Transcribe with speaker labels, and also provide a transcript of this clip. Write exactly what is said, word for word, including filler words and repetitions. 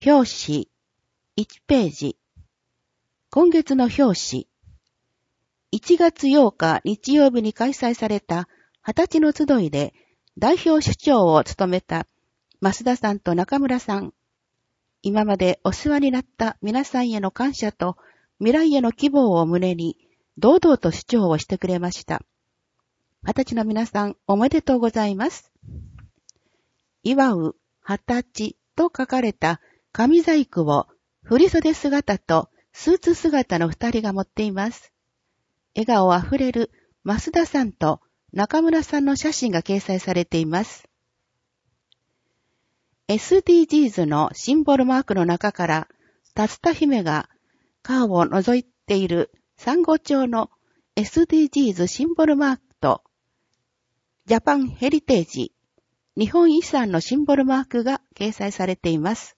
Speaker 1: 表紙いちページ。今月の表紙。いちがつようか日曜日に開催されたはたちの集いで代表主長を務めた増田さんと中村さん。今までお世話になった皆さんへの感謝と未来への希望を胸に堂々と主張をしてくれました。はたちの皆さんおめでとうございます。祝うはたちと書かれた紙細工を振袖姿とスーツ姿の二人が持っています。笑顔あふれる増田さんと中村さんの写真が掲載されています。エスディージーズ のシンボルマークの中から竜田姫が顔を覗いている珊瑚町の エスディージーズ シンボルマークとジャパンヘリテージ日本遺産のシンボルマークが掲載されています。